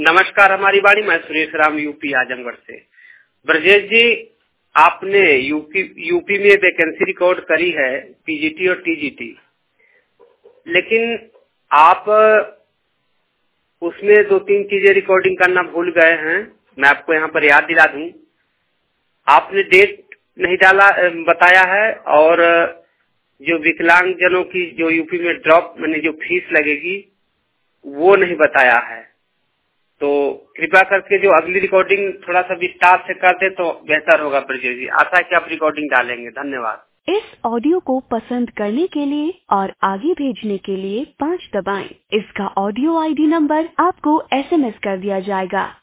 नमस्कार, हमारी बाड़ी। मैं सुरेश राम, यूपी आजमगढ़ से। ब्रजेश जी, आपने यूपी में वैकेंसी रिकॉर्ड करी है, पीजीटी और टीजीटी, लेकिन आप उसमें 2-3 चीजें रिकॉर्डिंग करना भूल गए हैं। मैं आपको यहाँ पर याद दिला दूं। आपने डेट नहीं बताया है, और जो विकलांग जनों की जो यूपी में ड्रॉप माने जो फीस लगेगी वो नहीं बताया है। तो कृपया करके जो अगली रिकॉर्डिंग थोड़ा सा विस्तार से कर दे तो बेहतर होगा। ब्रजेश जी, आशा है कि आप रिकॉर्डिंग डालेंगे। धन्यवाद। इस ऑडियो को पसंद करने के लिए और आगे भेजने के लिए 5 दबाएं। इसका ऑडियो आईडी नंबर आपको SMS कर दिया जाएगा।